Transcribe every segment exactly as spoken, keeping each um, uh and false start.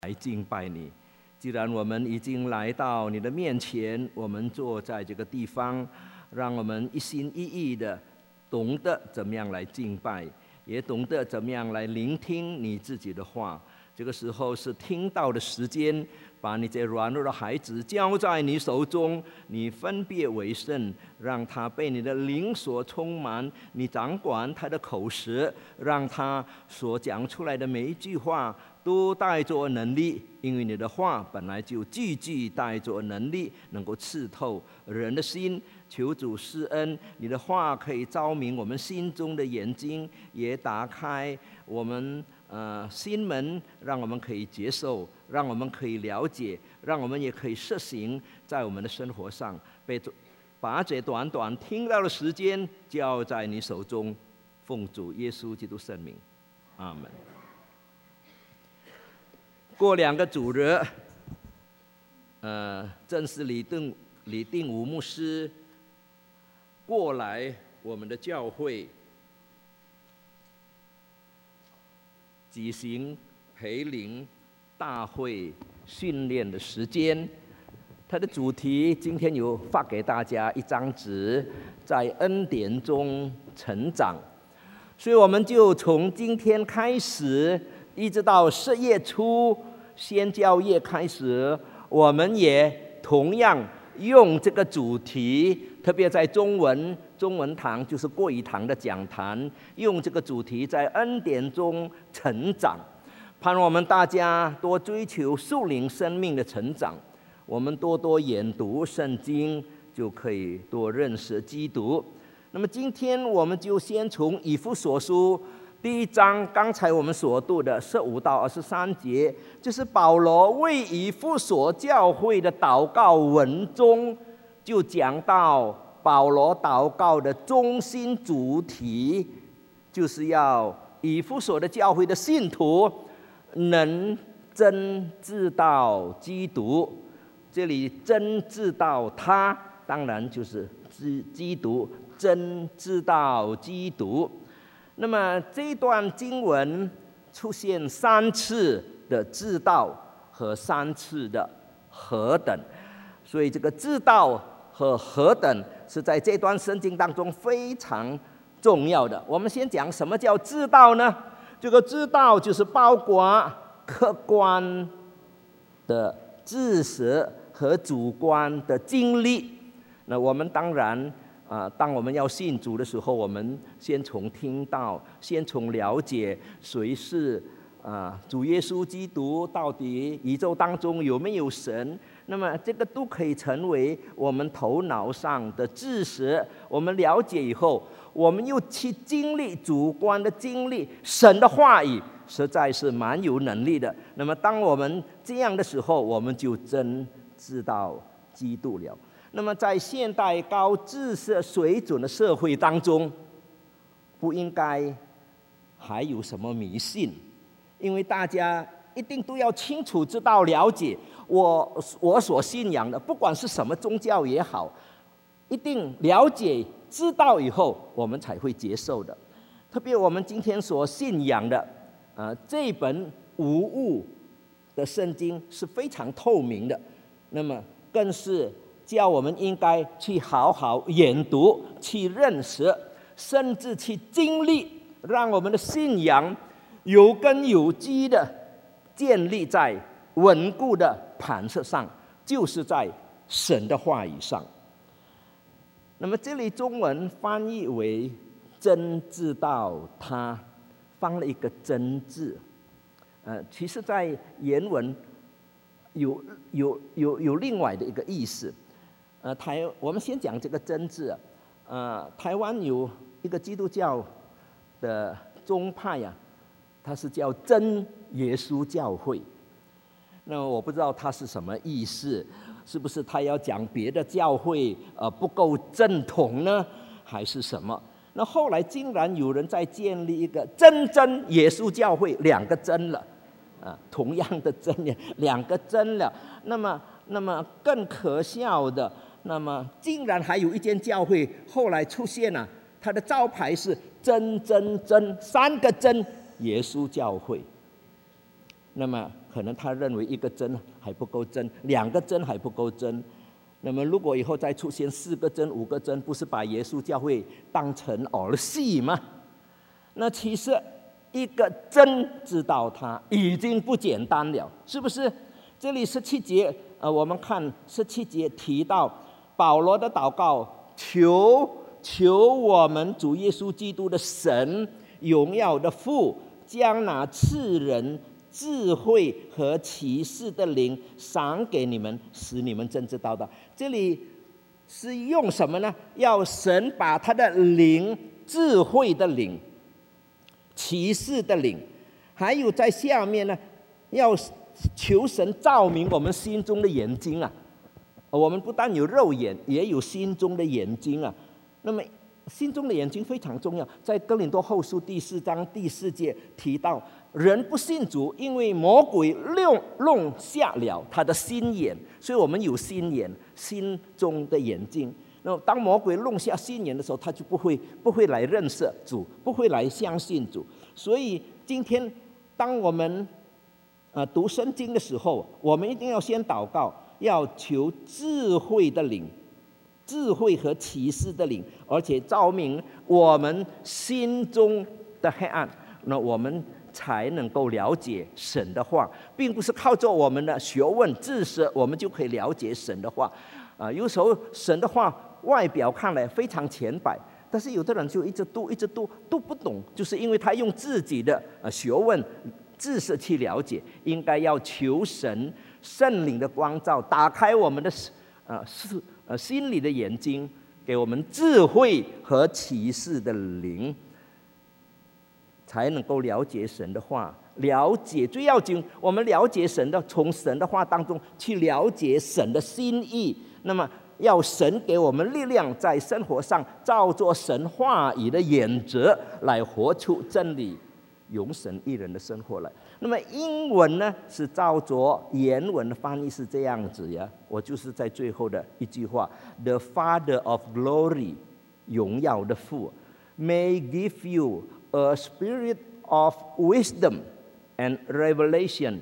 来敬拜你。既然我们已经来到你的面前，我们坐在这个地方，让我们一心一意的懂得怎么样来敬拜，也懂得怎么样来聆听你自己的话。这个时候是听到的时间，把你这软弱的孩子交在你手中，你分别为圣，让他被你的灵所充满，你掌管他的口舌，让他所讲出来的每一句话都带着能力，因为你的话本来就句句带着能力，能够刺透人的心。求主施恩，你的话可以照明我们心中的眼睛，也打开我们呃心门，让我们可以接受，让我们可以了解，让我们也可以实行在我们的生活上。被把这短短听到的时间交在你手中，奉主耶稣基督圣名，阿门。过两个主日，呃，正是李定李定武牧师过来我们的教会举行培灵大会训练的时间。他的主题今天有发给大家一张纸，在恩典中成长。所以我们就从今天开始，一直到十月初宣教月开始，我们也同样用这个主题，特别在中文中文堂，就是过一堂的讲坛，用这个主题在恩典中成长，盼望我们大家多追求属灵生命的成长，我们多多研读圣经，就可以多认识基督。那么今天我们就先从以弗所书第一章，刚才我们所读的十五到二十三节，就是保罗为以弗所教会的祷告文中，就讲到保罗祷告的中心主题，就是要以弗所的教会的信徒能真知道基督。这里真知道他，当然就是基督，真知道基督。那么这段经文出现三次的知道和三次的何等，所以这个知道和何等是在这段圣经当中非常重要的。我们先讲什么叫知道呢？这个知道就是包括客观的知识和主观的经历。那我们当然啊，当我们要信主的时候，我们先从听到，先从了解谁是啊主耶稣基督，到底宇宙当中有没有神，那么这个都可以成为我们头脑上的知识。我们了解以后，我们又去经历主观的经历，神的话语实在是蛮有能力的。那么当我们这样的时候，我们就真知道基督了。那么在现代高知识水准的社会当中，不应该还有什么迷信，因为大家一定都要清楚知道了解我我所信仰的，不管是什么宗教也好，一定了解知道以后，我们才会接受的。特别我们今天所信仰的呃这本无误的圣经是非常透明的，那么更是叫我们应该去好好研读，去认识，甚至去经历，让我们的信仰有根有基的建立在稳固的磐石上，就是在神的话语上。那么这里中文翻译为真知道他，放了一个真字。呃，其实在原文有有有有另外的一个意思。呃，台我们先讲这个真字。呃，台湾有一个基督教的宗派呀、啊，它是叫真耶稣教会。那我不知道它是什么意思，是不是他要讲别的教会呃不够正统呢，还是什么？那后来竟然有人在建立一个真真耶稣教会，两个真了。啊，同样的真理，两个真了。那么，那么更可笑的，那么竟然还有一间教会后来出现了，它的招牌是真真真三个真耶稣教会。 那么可能他认为一个针还不够真，两个针还不够真。那么如果以后再出现四个针、五个针，不是把耶稣教会当成儿戏吗？那其实一个真知道他已经不简单了，是不是？这里十七节，呃，我们看十七节提到保罗的祷告，求求我们主耶稣基督的神，荣耀的父，将那赐人智慧和启示的灵赏给你们，使你们真知道的。这里是用什么呢？要神把他的灵，智慧的灵，启示的灵，还有在下面呢，要求神照明我们心中的眼睛啊。我们不但有肉眼，也有心中的眼睛啊。那么心中的眼睛非常重要，在哥林多后书第四章第四节提到，人不信主，因为魔鬼弄弄瞎了他的心眼，所以我们有心眼，心中的眼睛。那当魔鬼弄瞎心眼的时候，他就不会不会来认识主，不会来相信主。所以今天当我们呃读圣经的时候，我们一定要先祷告，要求智慧的灵。智慧和启示的灵，而且照明我们心中的黑暗，那我们才能够了解神的话，并不是靠着我们的学问知识，我们就可以了解神的话。啊，有时候神的话外表看来非常浅白，但是有的人就一直读，一直读，读不懂，就是因为他用自己的呃学问知识去了解。应该要求神圣灵的光照，打开我们的呃是。呃，心里的眼睛，给我们智慧和启示的灵，才能够了解神的话。了解最要紧，我们了解神的，从神的话当中去了解神的心意。那么，要神给我们力量，在生活上照着神话语的原则来活出真理。永神一人的生活来。那么英文呢是照着原文的翻译是这样子呀，我就是在最后的一句话 ：The Father of Glory， 荣耀的父 ，may give you a spirit of wisdom and revelation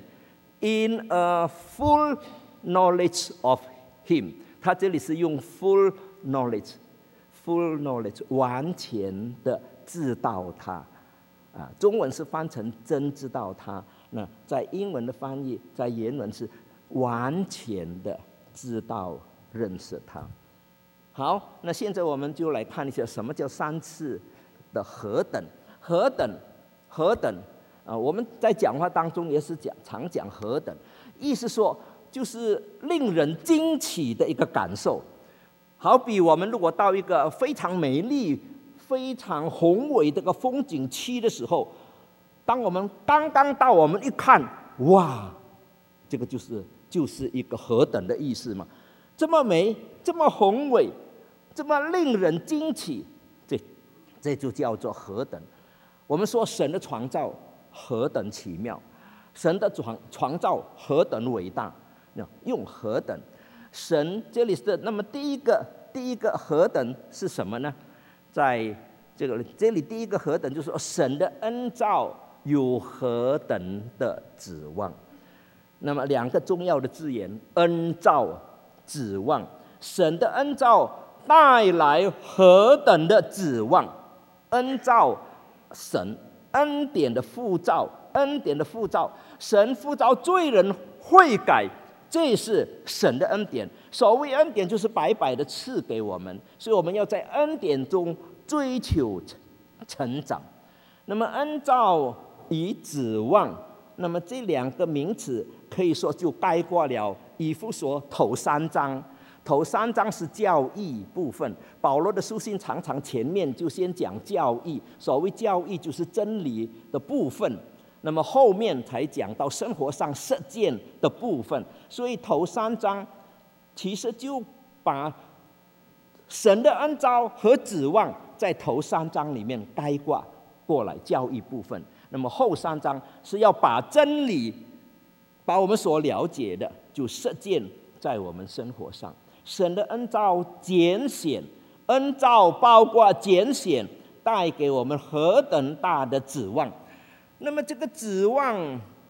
in a full knowledge of Him。他这里是用 full knowledge，full knowledge 完全的知道他。啊，中文是翻成真知道他，那在英文的翻译，在原文是完全的知道认识他。好，那现在我们就来看一下什么叫三次的何等，何等，何等啊！我们在讲话当中也是讲常讲何等，意思说就是令人惊奇的一个感受。好比我们如果到一个非常美丽、非常宏伟的个风景区的时候，当我们刚刚到，我们一看，哇，这个就是就是一个何等的意思嘛！这么美，这么宏伟，这么令人惊奇，这这就叫做何等。我们说神的创造何等奇妙，神的创创造何等伟大，用何等。神这里是那么第一个第一个何等是什么呢？在这个这里第一个何等就是说神的恩召有何等的指望。那么两个重要的字眼，恩召、指望。神的恩召带来何等的指望？恩召，神恩典的复召，恩典的复召，神复召罪人悔改，这是神的恩典。所谓恩典，就是白白的赐给我们，所以我们要在恩典中追求成长。那么恩召与指望，那么这两个名词可以说就概括了以弗所头三章。头三章是教义部分，保罗的书信常常前面就先讲教义，所谓教义就是真理的部分，那么后面才讲到生活上实践的部分。所以头三章其实就把神的恩召和指望在头三章里面概括过来，教义部分。那么后三章是要把真理，把我们所了解的就实践在我们生活上。神的恩召拣选，恩召包括拣选，带给我们何等大的指望。那么这个指望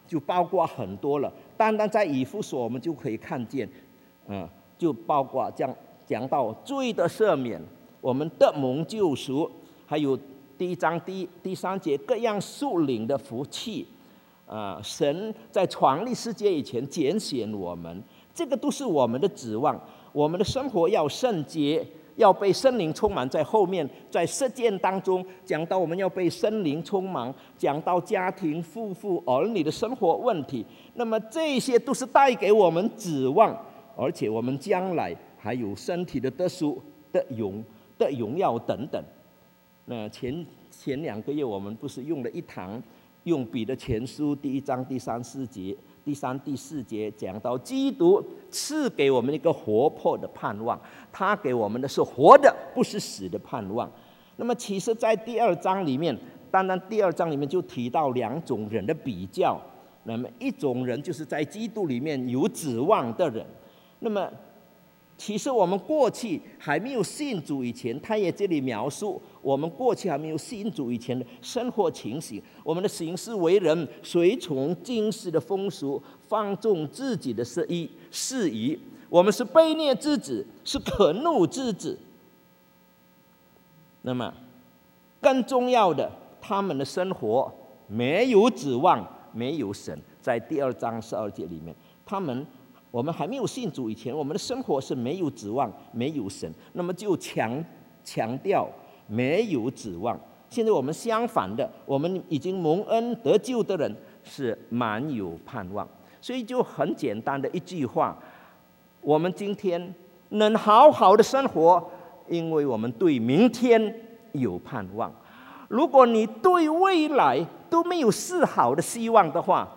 就包括很多了。单单在以弗所，我们就可以看见，嗯、呃，就包括讲讲到罪的赦免，我们的蒙救赎，还有第一章第第三节各样属灵的福气，啊、呃，神在创立世界以前拣选我们，这个都是我们的指望。我们的生活要圣洁，要被圣灵充满。在后面，在实践当中讲到我们要被圣灵充满，讲到家庭、夫妇、儿女的生活问题，那么这些都是带给我们指望，而且我们将来还有身体的得赎、的荣、的荣耀等等。那前前两个月我们不是用了一堂，用彼得前书第一章第三四节。第三、第四节讲到基督赐给我们一个活泼的盼望，他给我们的是活的，不是死的盼望。那么其实在第二章里面，当然第二章里面就提到两种人的比较，那么一种人就是在基督里面有指望的人。那么其实我们过去还没有信主以前，他也这里描述我们过去还没有信主以前的生活情形。我们的行事为人随从今世的风俗，放纵自己的事意事宜。我们是悖逆之子，是可怒之子。那么更重要的，他们的生活没有指望，没有神。在第二章十二节里面，他们我们还没有信主以前，我们的生活是没有指望，没有神。那么就强强调没有指望。现在我们相反的，我们已经蒙恩得救的人是满有盼望。所以就很简单的一句话，我们今天能好好的生活，因为我们对明天有盼望。如果你对未来都没有丝毫的希望的话，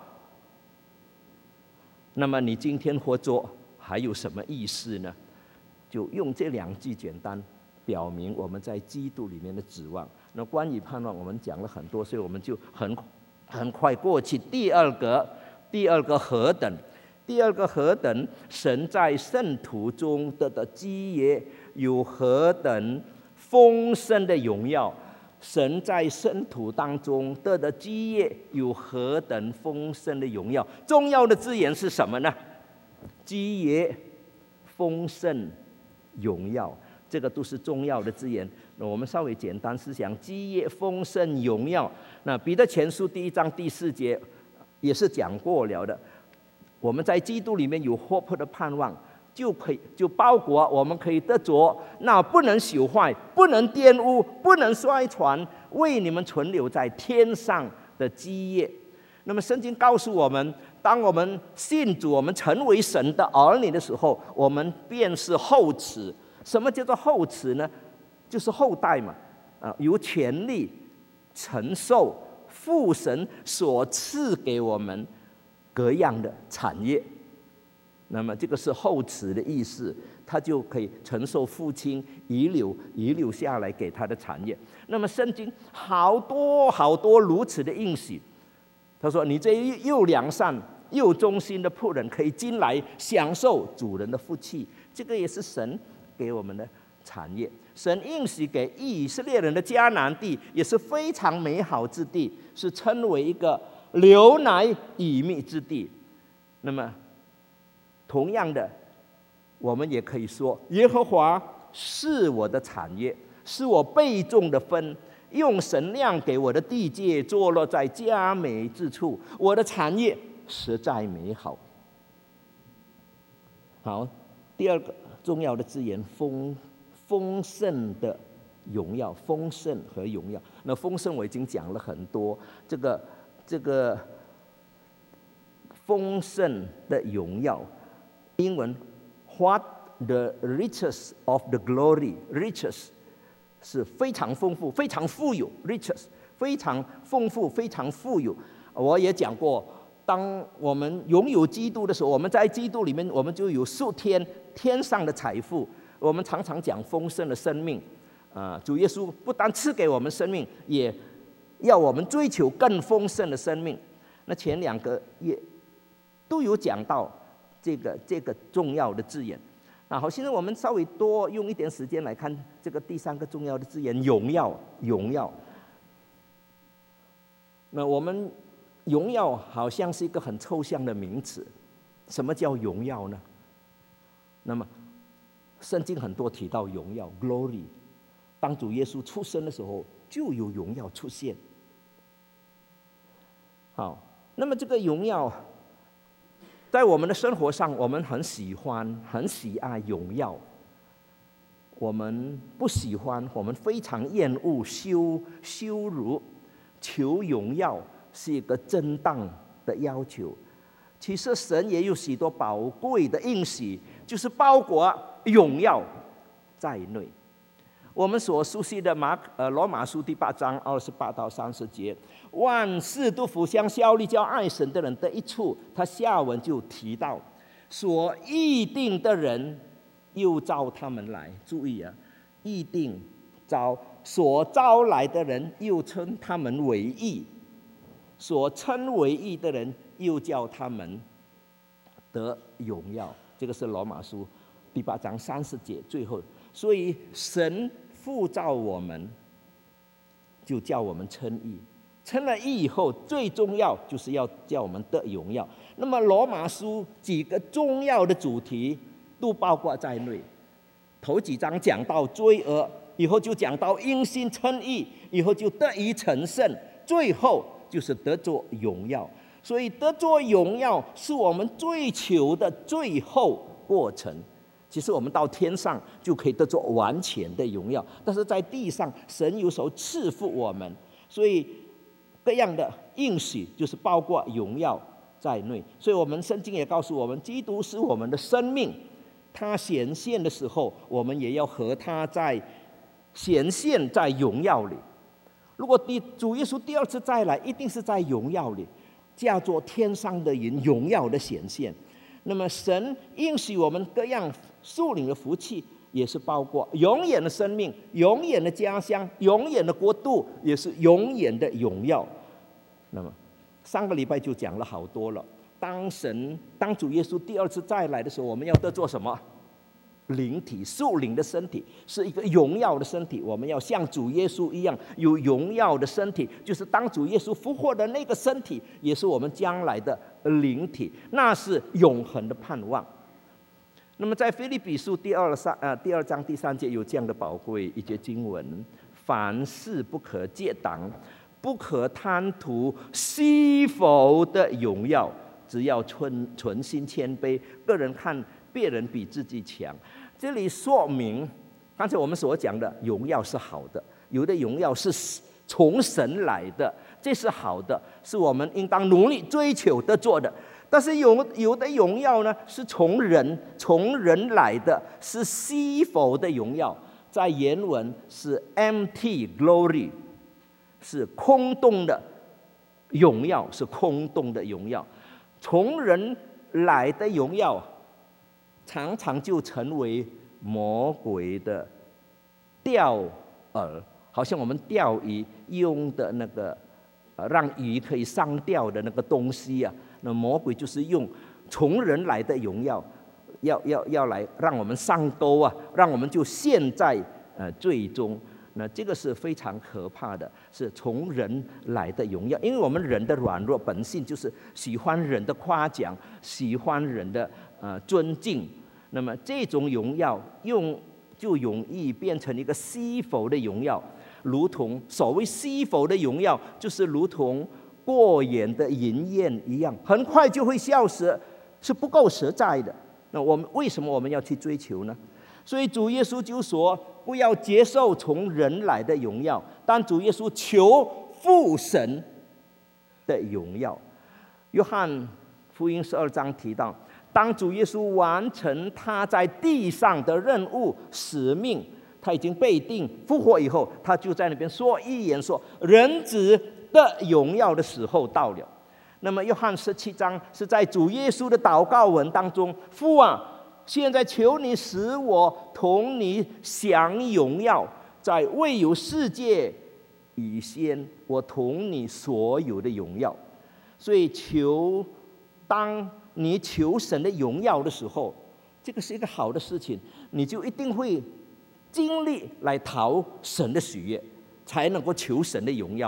那么你今天活着还有什么意思呢？就用这两句简单表明我们在基督里面的指望。那关于盼望我们讲了很多，所以我们就很很快过去。第二个，第二个何等？第二个何等？神在圣徒中得的基业有何等丰盛的荣耀？神在圣徒当中得的基业有何等丰盛的荣耀？重要的字眼是什么呢？基业、丰盛、荣耀，这个都是重要的字眼。那我们稍微简单思想，基业、丰盛、荣耀。那彼得前书第一章第四节也是讲过了的。我们在基督里面有活泼的盼望，就可以就包括我们可以得着那不能朽坏、不能玷污、不能衰传，为你们存留在天上的基业。那么圣经告诉我们，当我们信主，我们成为神的儿女的时候，我们便是后嗣。什么叫做后嗣呢？就是后代嘛，啊，有权利承受父神所赐给我们各样的产业。那么这个是后嗣的意思，他就可以承受父亲遗留遗留下来给他的产业。那么圣经好多好多如此的应许，他说：“你这又良善又忠心的仆人，可以进来享受主人的福气。”这个也是神给我们的产业。神应许给以色列人的迦南地也是非常美好之地，是称为一个流奶与蜜之地。那么同样的，我们也可以说，耶和华是我的产业，是我备种的分，用神量给我的地界，坐落在佳美之处。我的产业实在美好。好，第二个重要的字眼，丰丰盛的荣耀，丰盛和荣耀。那丰盛我已经讲了很多，这个这个丰盛的荣耀。英文 What the riches of the glory， riches 是非常丰富、非常富有 ，riches 非常丰富、非常富有。我也讲过，当我们拥有基督的时候，我们在基督里面，我们就有数天天上的财富。我们常常讲丰盛的生命，啊，主耶稣不但赐给我们生命，也要我们追求更丰盛的生命。那前两个也都有讲到这个这个重要的字眼。那好，现在我们稍微多用一点时间来看这个第三个重要的字眼——荣耀。荣耀。那我们荣耀好像是一个很抽象的名词，什么叫荣耀呢？那么圣经很多提到荣耀 glory， 当主耶稣出生的时候就有荣耀出现。好，那么这个荣耀在我们的生活上，我们很喜欢很喜爱荣耀，我们不喜欢，我们非常厌恶羞羞辱。求荣耀是一个正当的要求，其实神也有许多宝贵的应许，就是包括荣耀在内。我们所熟悉的马呃罗马书第八章二十八到三十节，万事都互相效力，叫爱神的人得益处。他下文就提到，所预定的人又召他们来。注意啊，预定招所招来的人，又称他们为义；所称为义的人，又叫他们得荣耀。这个是罗马书第八章三十节最后。所以神呼召我们，就叫我们称义。称了义以后，最重要就是要叫我们得荣耀。那么罗马书几个重要的主题都包括在内。头几章讲到罪恶，以后就讲到因信称义，以后就得以成圣，最后就是得着荣耀。所以得着荣耀是我们追求的最后过程。其实我们到天上就可以得着完全的荣耀，但是在地上神有时候赐福我们，所以各样的应许就是包括荣耀在内。所以我们圣经也告诉我们，基督是我们的生命，他显现的时候，我们也要和他在显现在荣耀里。如果主耶稣第二次再来，一定是在荣耀里，叫做天上的人荣耀的显现。那么神应许我们各样属灵的福气，也是包括永远的生命、永远的家乡、永远的国度，也是永远的荣耀。那么上个礼拜就讲了好多了。当神当主耶稣第二次再来的时候，我们要得做什么？灵体属灵的身体，是一个荣耀的身体。我们要像主耶稣一样有荣耀的身体，就是当主耶稣复活的那个身体，也是我们将来的灵体，那是永恒的盼望。那么在腓立比书第二三呃第二章第三节有这样的宝贵一节经文：凡事不可结党，不可贪图虚浮的荣耀，只要存存心谦卑，个人看别人比自己强。这里说明，刚才我们所讲的荣耀是好的，有的荣耀是从神来的，这是好的，是我们应当努力追求的做的。但是有有的荣耀呢，是从人从人来的，是虚浮的荣耀，在原文是 empty glory， 是空洞的荣耀，是空洞的荣耀。从人来的荣耀，常常就成为魔鬼的钓饵，好像我们钓鱼用的那个呃让鱼可以上钓的那个东西啊。那魔鬼就是用从人来的荣耀，要要要来让我们上钩啊，让我们就陷在呃最终。那这个是非常可怕的，是从人来的荣耀。因为我们人的软弱本性就是喜欢人的夸奖，喜欢人的呃尊敬。那么这种荣耀用就容易变成一个虚浮的荣耀，如同所谓虚浮的荣耀，就是如同过眼的云烟一样，很快就会消失，是不够实在的。那我们为什么我们要去追求呢？所以主耶稣就说，不要接受从人来的荣耀，但主耶稣求父神的荣耀。约翰福音十二章提到，当主耶稣完成他在地上的任务使命，他已经被定复活以后，他就在那边说预言说，人子的荣耀的时候到了。那么约翰十七章是在主耶稣的祷告文当中，父啊，现在求你使我同你享荣耀，在未有世界以先，我同你所有的荣耀。所以求当你求神的荣耀的时候，这个是一个好的事情，你就一定会尽力来讨神的喜悦，才能够求神的荣耀嘛。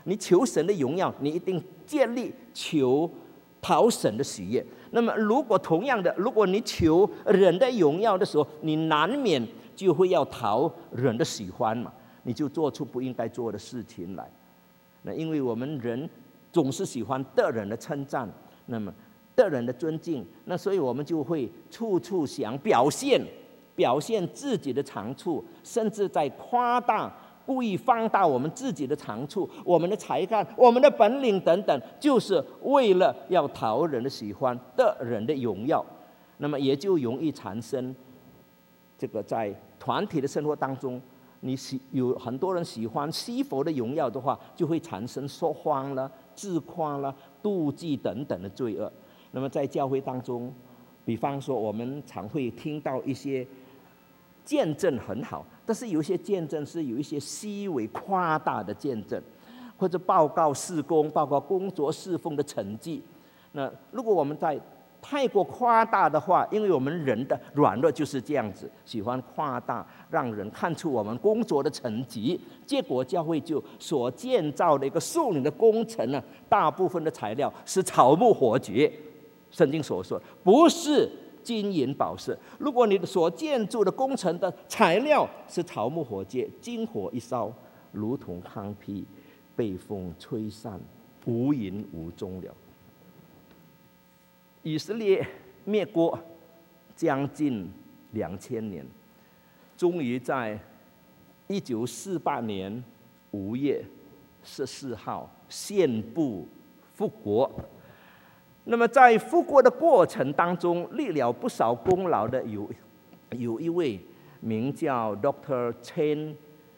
你求神的荣耀，你一定建立求讨神的喜悦。那么，如果同样的，如果你求人的荣耀的时候，你难免就会要讨人的喜欢嘛，你就做出不应该做的事情来。那因为我们人总是喜欢得人的称赞，那么得人的尊敬，那所以我们就会处处想表现，表现自己的长处，甚至在夸大。故意放大我们自己的长处、我们的才干、我们的本领等等，就是为了要讨人的喜欢、得人的荣耀。那么也就容易产生这个在团体的生活当中，你喜有很多人喜欢西佛的荣耀的话，就会产生说谎了、自夸了、妒忌等等的罪恶。那么在教会当中，比方说我们常会听到一些见证很好，但是有一些见证是有一些虚伪夸大的见证，或者报告事工、报告工作侍奉的成绩。那如果我们在太过夸大的话，因为我们人的软弱就是这样子，喜欢夸大，让人看出我们工作的成绩，结果教会就所建造的一个属灵的工程呢，大部分的材料是草木火蕨，圣经所说不是金银宝石。如果你所建筑的工程的材料是草木火秸，金火一烧，如同糠秕被风吹散，无影无踪了。以色列灭国将近两千年，终于在一九四八年五月十四号宣布复国。那么在复国的过程当中，立了不少功劳的有有一位名叫 Doctor Chen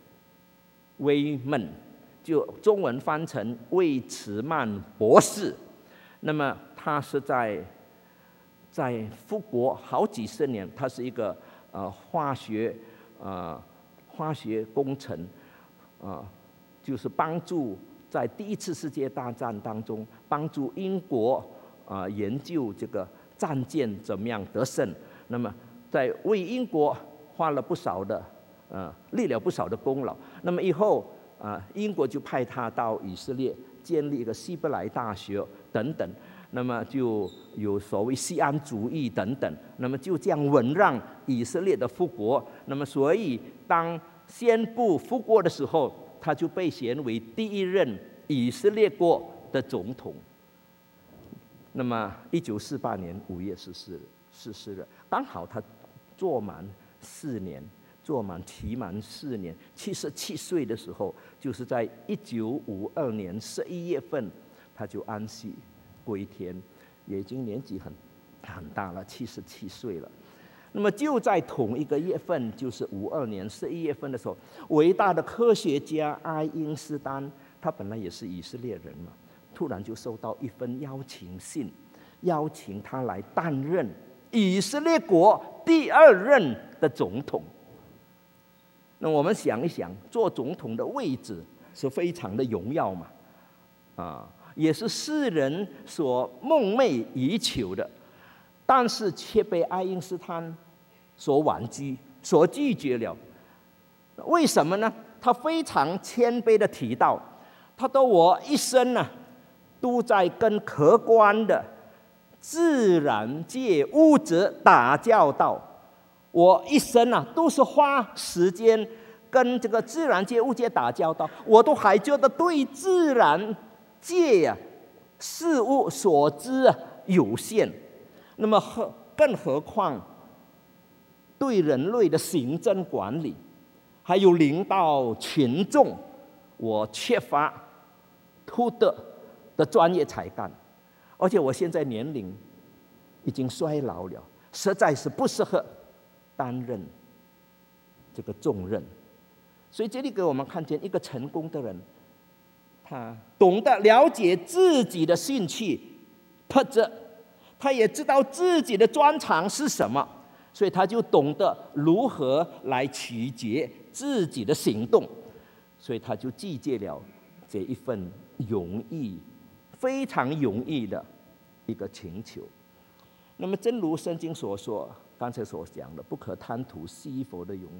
Weizmann， 就中文翻成魏茨曼博士。那么他是在在复国好几十年，他是一个呃化学呃化学工程啊、呃，就是帮助在第一次世界大战当中帮助英国。啊、呃，研究这个战舰怎么样得胜，那么在为英国花了不少的，呃，立了不少的功劳。那么以后啊、呃，英国就派他到以色列建立一个希伯来大学等等，那么就有所谓锡安主义等等，那么就这样稳让以色列的复国。那么所以当宣布复国的时候，他就被选为第一任以色列国的总统。那么，一九四八年五月十四日逝世了，刚好他做满四年，做满期满四年，七十七岁的时候，就是在一九五二年十一月份，他就安息归天，也已经年纪很很大了，七十七岁了。那么就在同一个月份，就是五二年十一月份的时候，伟大的科学家爱因斯坦，他本来也是以色列人嘛。突然就收到一份邀请信，邀请他来担任以色列国第二任的总统。那我们想一想，做总统的位置是非常的荣耀嘛，啊，也是世人所梦寐以求的，但是却被爱因斯坦所婉拒、所拒绝了。为什么呢？他非常谦卑的提到，他说：“我一生呢、啊。”都在跟客观的自然界物质打交道，我一生啊都是花时间跟这个自然界物界打交道，我都还觉得对自然界啊事物所知啊有限，那么何更何况对人类的行政管理，还有领导群众，我缺乏突得的专业才干，而且我现在年龄已经衰老了，实在是不适合担任这个重任。所以这里给我们看见一个成功的人，他懂得了解自己的兴趣特质，他也知道自己的专长是什么，所以他就懂得如何来取决自己的行动，所以他就拒绝了这一份容易。非常容易的一个请求。那么，正如圣经所说，刚才所讲的，不可贪图西佛的荣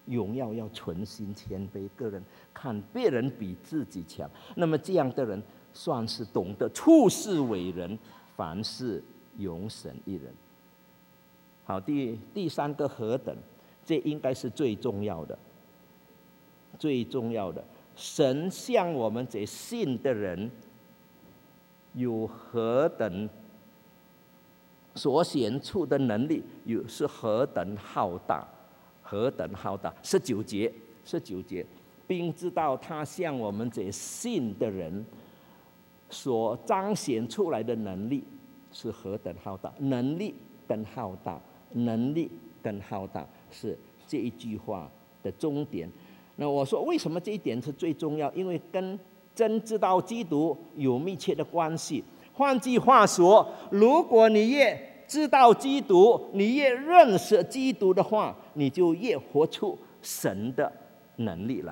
荣耀要存心谦卑，个人看别人比自己强。那么这样的人算是懂得处事为人，凡事容神一人。好，第第三个何等，这应该是最重要的，最重要的。神向我们这信的人有何等所显出的能力，有是何等浩大，何等浩大。十九节，十九节，并知道他向我们这信的人所彰显出来的能力是何等浩大，能力更浩大，能力更浩大，是这一句话的终点。那我说为什么这一点是最重要？因为跟真知道基督有密切的关系。换句话说，如果你越知道基督，你越认识基督的话，你就越活出神的能力来。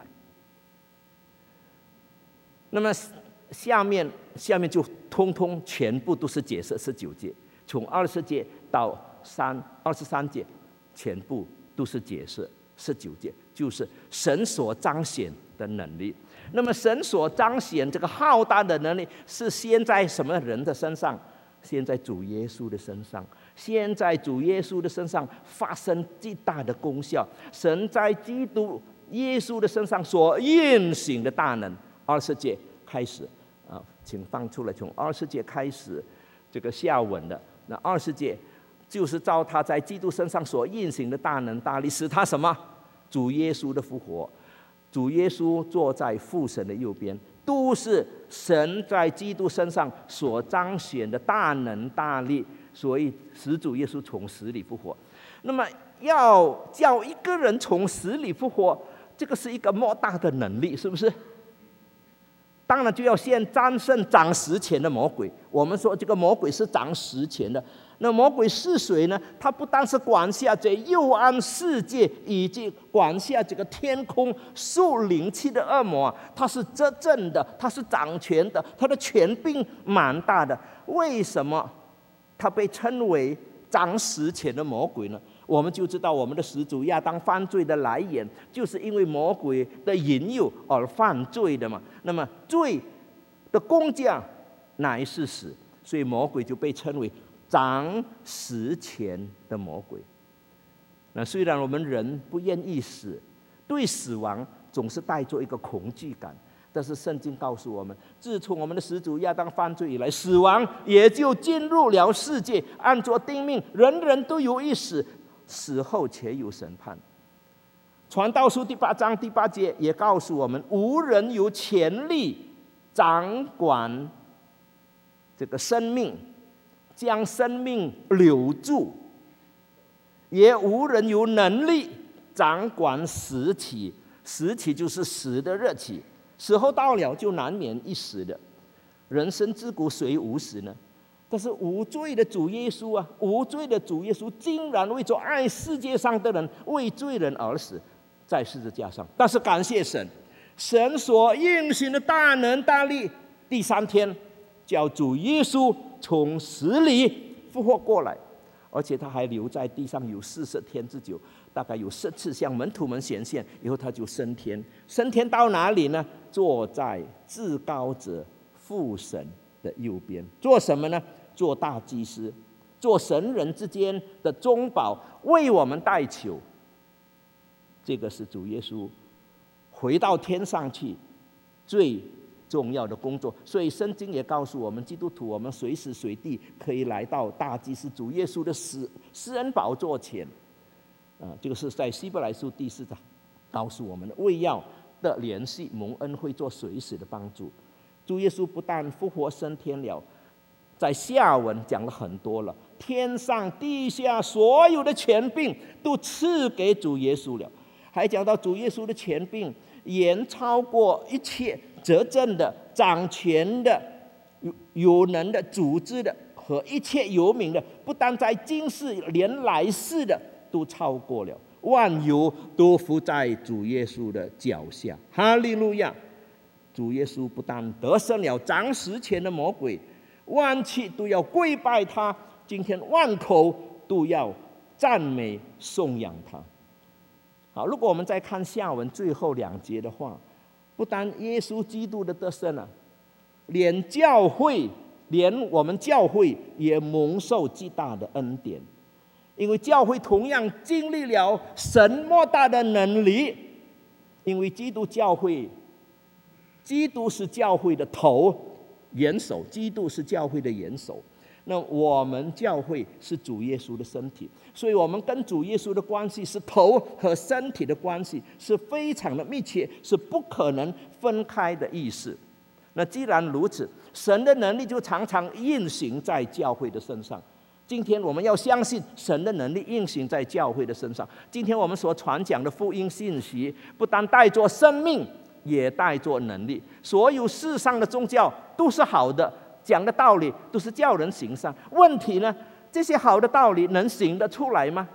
那么下面下面就通通全部都是解释十九节，从二十节到三二十三节，全部都是解释十九节，就是神所彰显的能力。那么神所彰显这个浩大的能力，是先在什么人的身上？先在主耶稣的身上，先在主耶稣的身上发生极大的功效。神在基督耶稣的身上所运行的大能，二十节开始啊，请放出来，从二十节开始这个下文的。那二十节就是照他在基督身上所运行的大能大力，使他什么？主耶稣的复活。主耶稣坐在父神的右边，都是神在基督身上所彰显的大能大力，所以使主耶稣从死里复活。那么要叫一个人从死里复活，这个是一个莫大的能力，是不是？当然就要先战胜掌石前的魔鬼。我们说这个魔鬼是掌石前的，那魔鬼是谁呢？他不但是管辖这幽暗世界，以及管辖这个天空属灵气的恶魔，他是执政的，他是掌权的，他的权柄蛮大的。为什么他被称为掌石前的魔鬼呢？我们就知道我们的始祖亚当犯罪的来源，就是因为魔鬼的引诱而犯罪的嘛。那么罪的工价乃是死，所以魔鬼就被称为掌石前的魔鬼。那虽然我们人不愿意死，对死亡总是带着一个恐惧感，但是圣经告诉我们，自从我们的始祖亚当犯罪以来，死亡也就进入了世界，按着定命，人人都有一死，死后且有审判。传道书第八章第八节也告诉我们，无人有权力掌管这个生命，将生命留住，也无人有能力掌管死期。死期就是死的日期，死后到了就难免一死的。人生自古谁无死呢？但是无罪的主耶稣啊，无罪的主耶稣竟然为着爱世界上的人，为罪人而死，在十字架上。但是感谢神，神所运行的大能大力，第三天叫主耶稣从死里复活过来，而且他还留在地上有四十天之久，大概有十次向门徒们显现，以后他就升天。升天到哪里呢？坐在至高者父神的右边，做什么呢？做大祭司，做神人之间的中保，为我们代求。这个是主耶稣回到天上去最重要的工作。所以圣经也告诉我们，基督徒我们随时随地可以来到大祭司主耶稣的施施恩宝座前。啊，这个是在希伯来书第四章告诉我们的，为要的联系蒙恩惠做随时的帮助。主耶稣不但复活升天了，在下文讲了很多了，天上地下所有的权柄都赐给主耶稣了，还讲到主耶稣的权柄远超过一切执政的、掌权的、有能的、组织的和一切有名的，不但在今世连来世的都超过了，万有都伏在主耶稣的脚下。哈利路亚！主耶稣不但得胜了掌石前的魔鬼，万气都要跪拜他，今天万口都要赞美颂扬他。 好，如果我们再看下文最后两节的话，不单耶稣基督的得胜啊，连教会，连我们教会也蒙受极大的恩典，因为教会同样经历了神莫大的能力，因为基督教会，基督是教会的头元首，基督是教会的元首。那我们教会是主耶稣的身体，所以我们跟主耶稣的关系是头和身体的关系，是非常的密切，是不可能分开的意思。那既然如此，神的能力就常常运行在教会的身上。今天我们要相信神的能力运行在教会的身上。今天我们所传讲的福音信息，不单带着生命，也带着能力。所有世上的宗教都是好的，讲的道理都是叫人行善。问题呢，这些好的道理能行得出来吗？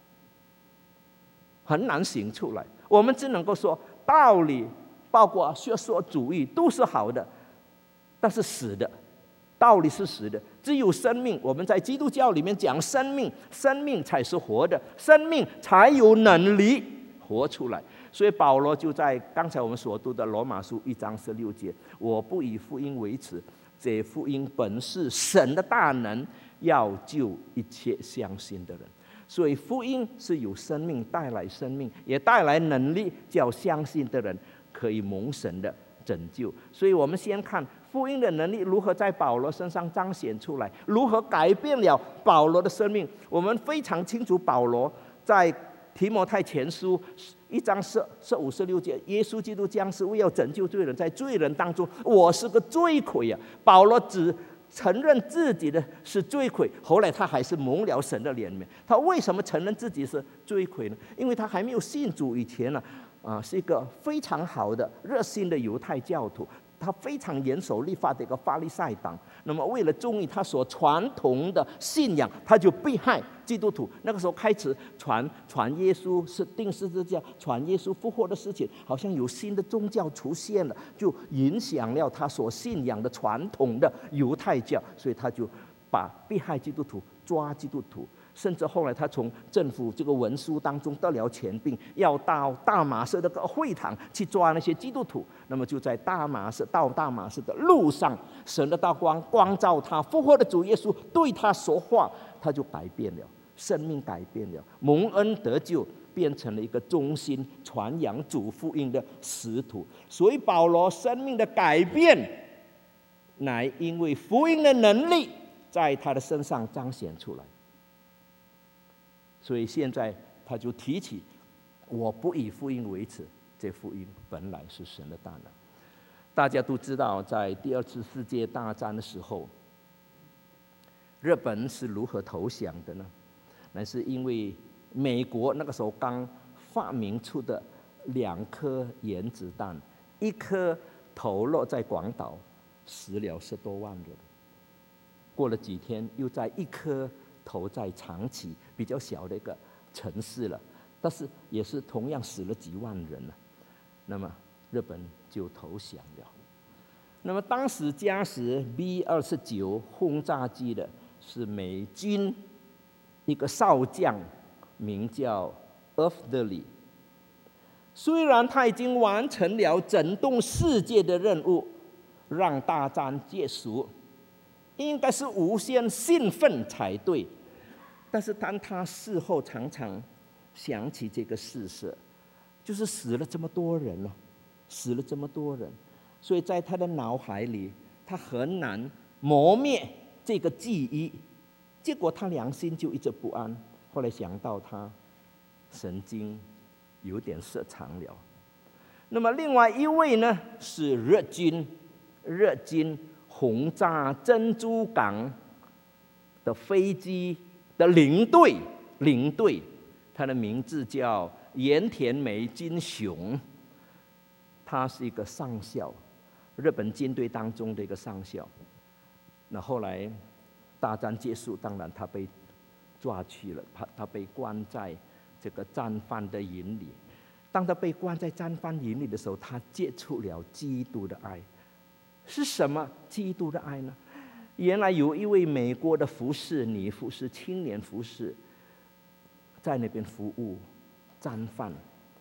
很难行出来。我们只能够说，道理包括学说主义都是好的，但是死的。道理是死的，只有生命。我们在基督教里面讲生命，生命才是活的，生命才有能力活出来。所以保罗就在刚才我们所读的罗马书一章十六节，我不以福音为耻，这福音本是神的大能，要救一切相信的人。所以福音是有生命，带来生命，也带来能力，叫相信的人可以蒙神的拯救。所以我们先看福音的能力如何在保罗身上彰显出来，如何改变了保罗的生命。我们非常清楚，保罗在提摩太前书一章十十五十六节，耶稣基督将是为要拯救罪人，在罪人当中，我是个罪魁啊。保罗只承认自己的是罪魁，后来他还是蒙了神的怜悯。他为什么承认自己是罪魁呢？因为他还没有信主以前呢，啊，是一个非常好的热心的犹太教徒。他非常严守律法的一个法利赛党，那么为了忠于他所传统的信仰，他就迫害基督徒。那个时候开始传传耶稣是钉十字架，传耶稣复活的事情，好像有新的宗教出现了，就影响了他所信仰的传统的犹太教，所以他就把迫害基督徒、抓基督徒。甚至后来，他从政府这个文书当中得了权柄，要到大马色的会堂去抓那些基督徒。那么就在大马色到大马色的路上，神的大光光照他，复活的主耶稣对他说话，他就改变了，生命改变了，蒙恩得救，变成了一个忠心传扬主福音的使徒。所以保罗生命的改变，乃因为福音的能力在他的身上彰显出来。所以现在他就提起，我不以福音为耻，这福音本来是神的大能。大家都知道，在第二次世界大战的时候，日本是如何投降的呢？那是因为美国那个时候刚发明出的两颗原子弹，一颗投落在广岛，死了十多万人。过了几天，又在一颗投在长崎比较小的一个城市了，但是也是同样死了几万人了。那么日本就投降了。那么当时驾驶 B 二十九轰炸机的是美军一个少将，名叫 F.Dudley。虽然他已经完成了震动世界的任务，让大战结束，应该是无限兴奋才对。但是当他事后常常想起这个事实，就是死了这么多人了，死了这么多人，所以在他的脑海里，他很难磨灭这个记忆。结果他良心就一直不安。后来想到他神经有点失常了。那么另外一位呢，是日军，日军轰炸珍珠港的飞机的领队，领队，他的名字叫盐田美金雄，他是一个上校，日本军队当中的一个上校。那后来大战结束，当然他被抓去了，他他被关在这个战犯的营里。当他被关在战犯营里的时候，他接触了基督的爱。是什么基督的爱呢？原来有一位美国的服侍女服侍青年服侍，在那边服务战犯，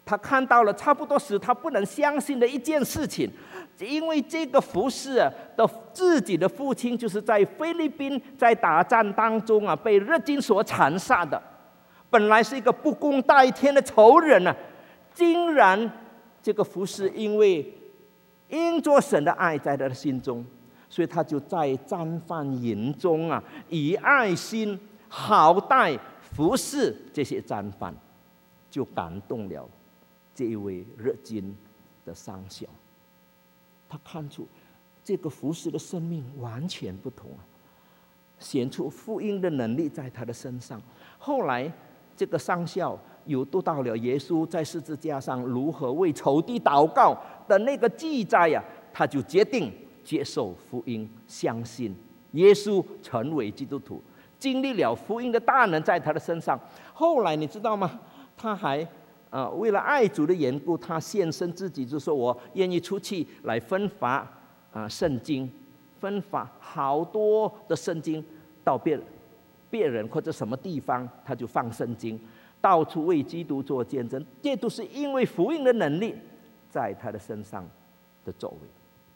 他看到了差不多使他不能相信的一件事情，因为这个服侍的自己的父亲就是在菲律宾在打仗当中啊被日军所残杀的，本来是一个不共戴天的仇人啊，竟然这个服侍因为因着神的爱在他的心中，所以他就在战犯营中啊，以爱心好待服侍这些战犯，就感动了这一位日军的上校。他看出这个服侍的生命完全不同啊，显出福音的能力在他的身上。后来这个上校有读到了耶稣在十字架上如何为仇敌祷告的那个记载呀、啊，他就决定接受福音，相信耶稣，成为基督徒，经历了福音的大能在他的身上。后来你知道吗？他还呃为了爱主的缘故，他献身自己，就说我愿意出去来分发啊、呃、圣经，分发好多的圣经到别别人或者什么地方，他就放圣经，到处为基督做见证。这都是因为福音的能力在他的身上的作为。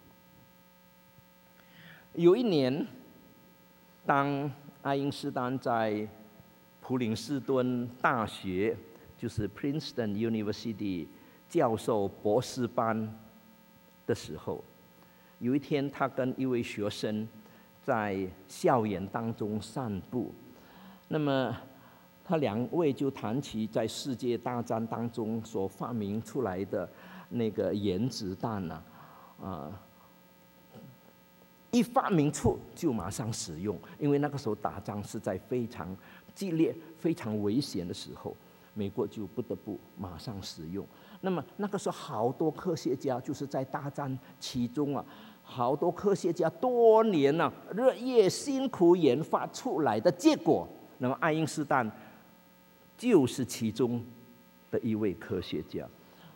有一年，当爱因斯坦在普林斯顿大学，就是 Princeton University 教授博士班的时候，有一天他跟一位学生在校园当中散步，那么他两位就谈起在世界大战当中所发明出来的那个原子弹啊，啊、呃。一发明出就马上使用，因为那个时候打仗是在非常激烈、非常危险的时候，美国就不得不马上使用。那么那个时候，好多科学家就是在大战其中啊，好多科学家多年啊日夜辛苦研发出来的结果。那么爱因斯坦就是其中的一位科学家。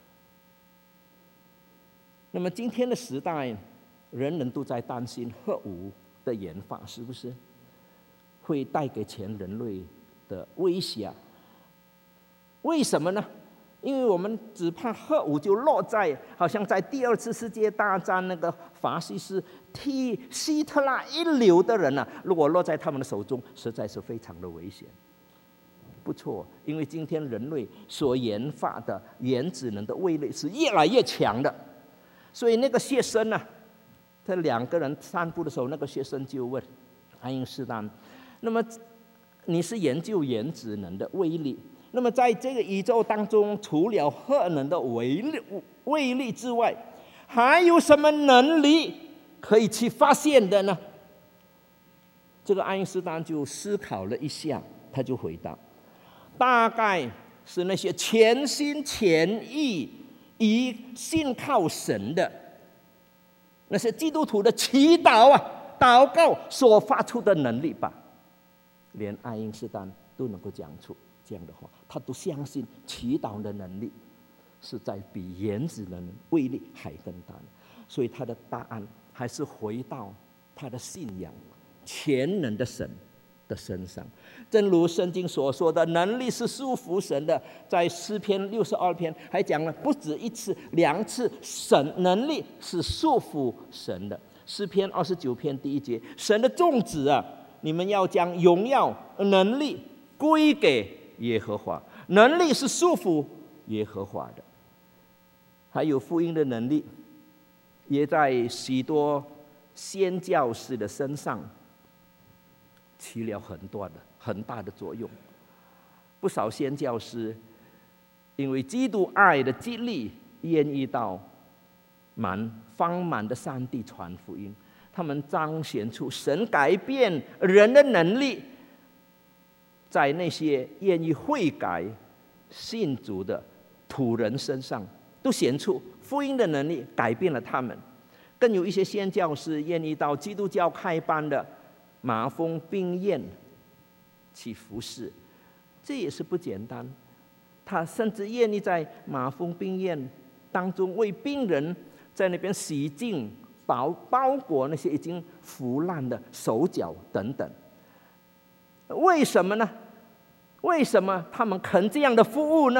那么今天的时代，人人都在担心核武的研发是不是会带给全人类的威胁？为什么呢？因为我们只怕核武就落在好像在第二次世界大战那个法西斯替希特勒一流的人啊，如果落在他们的手中，实在是非常的危险。不错，因为今天人类所研发的原子能的威力是越来越强的，所以那个学生呢、啊。这两个人散步的时候，那个学生就问爱因斯坦：“那么你是研究原子能的威力，那么在这个宇宙当中，除了核能的威力威力之外，还有什么能力可以去发现的呢？”这个爱因斯坦就思考了一下，他就回答：“大概是那些全心全意以信靠神的。”那是基督徒的祈祷啊、祷告所发出的能力吧。连爱因斯坦都能够讲出这样的话，他都相信祈祷的能力是在比原子能威力还更大的。所以他的答案还是回到他的信仰全能的神的身上。正如圣经所说的，能力是束缚神的，在诗篇六十二篇还讲了不止一次两次，神能力是束缚神的。诗篇二十九篇第一节，神的众子啊，你们要将荣耀能力归给耶和华。能力是束缚耶和华的。还有福音的能力，也在许多宣教士的身上起了很多的很大的作用。不少宣教师因为基督爱的激励，愿意到满方满的山地传福音，他们彰显出神改变人的能力，在那些愿意悔改信主的土人身上都显出福音的能力，改变了他们。更有一些宣教师愿意到基督教开办的麻风病院去服侍，这也是不简单。他甚至愿意在麻风病院当中为病人在那边洗净、包包裹那些已经腐烂的手脚等等。为什么呢？为什么他们肯这样的服务呢？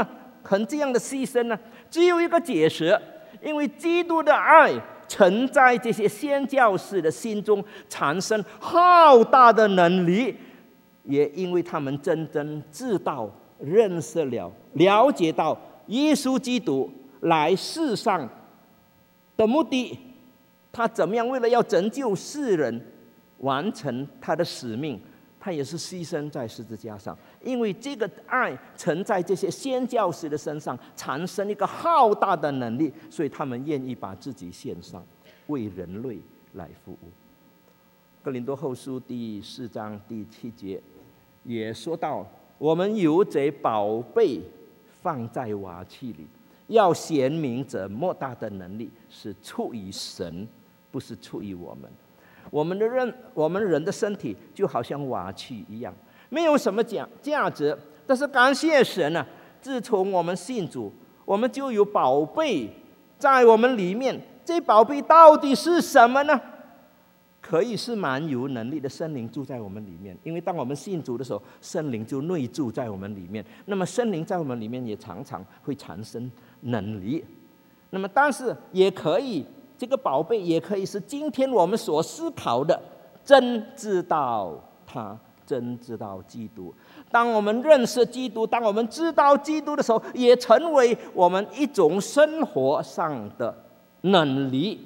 肯这样的牺牲呢？只有一个解释，因为基督的爱曾在这些宣教士的心中产生浩大的能力，也因为他们真正知道、认识了、了解到耶稣基督来世上的目的，他怎么样为了要拯救世人，完成他的使命，他也是牺牲在十字架上。因为这个爱曾在这些宣教士的身上产生一个浩大的能力，所以他们愿意把自己献上，为人类来服务。哥林多后书第四章第七节也说到，我们有这宝贝放在瓦器里，要显明这莫大的能力是出于神，不是出于我们。我们的人，我们人的身体就好像瓦器一样，没有什么价价值。但是感谢神啊，自从我们信主，我们就有宝贝在我们里面。这宝贝到底是什么呢？可以是蛮有能力的圣灵住在我们里面，因为当我们信主的时候，圣灵就内住在我们里面。那么圣灵在我们里面也常常会产生能力。那么但是也可以，这个宝贝也可以是今天我们所思考的，真知道他，真知道基督。当我们认识基督，当我们知道基督的时候，也成为我们一种生活上的能力。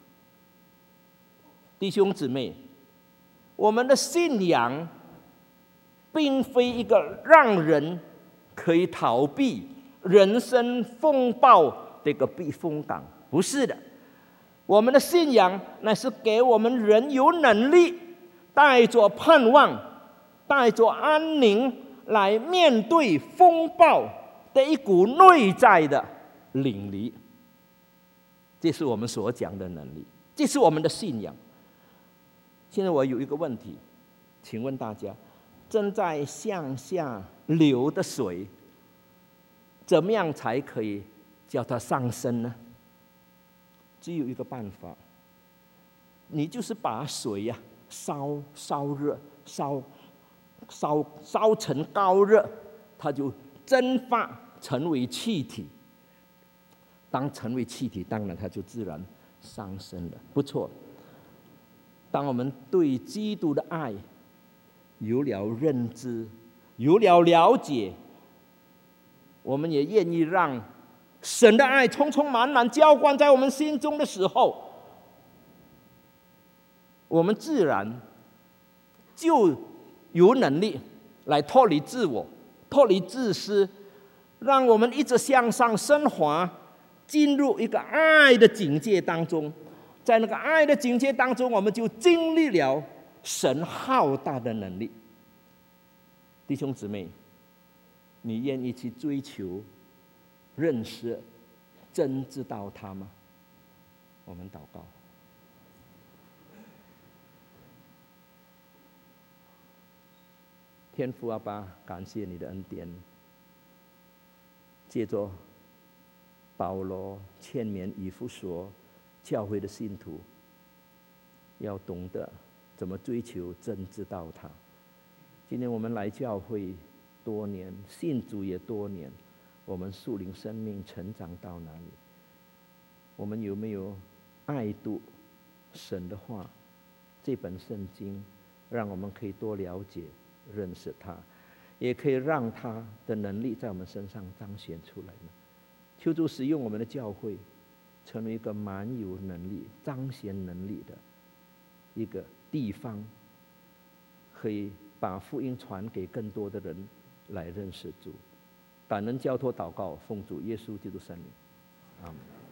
弟兄姊妹，我们的信仰并非一个让人可以逃避人生风暴的一个避风港，不是的。我们的信仰乃是给我们人有能力，带着盼望，带着安宁来面对风暴的一股内在的领力。这是我们所讲的能力，这是我们的信仰。现在我有一个问题，请问大家，正在向下流的水，怎么样才可以叫它上升呢？只有一个办法，你就是把水呀、啊、烧烧热，烧烧烧成高热，它就蒸发成为气体。当成为气体，当然它就自然上升了。不错。当我们对基督的爱有了认知，有了了解，我们也愿意让神的爱充充满满浇灌在我们心中的时候，我们自然就有能力来脱离自我，脱离自私，让我们一直向上升华，进入一个爱的境界当中。在那个爱的境界当中，我们就经历了神浩大的能力。弟兄姊妹，你愿意去追求、认识、真知道他吗？我们祷告。天父阿爸，感谢你的恩典，借着保罗劝勉以弗所教会的信徒要懂得怎么追求真知道他。今天我们来教会多年，信主也多年，我们属灵生命成长到哪里？我们有没有爱读神的话，这本圣经，让我们可以多了解认识他，也可以让他的能力在我们身上彰显出来呢？求主使用我们的教会，成为一个蛮有能力、彰显能力的一个地方，可以把福音传给更多的人来认识主。感恩交托祷告，奉主耶稣基督圣名，阿们。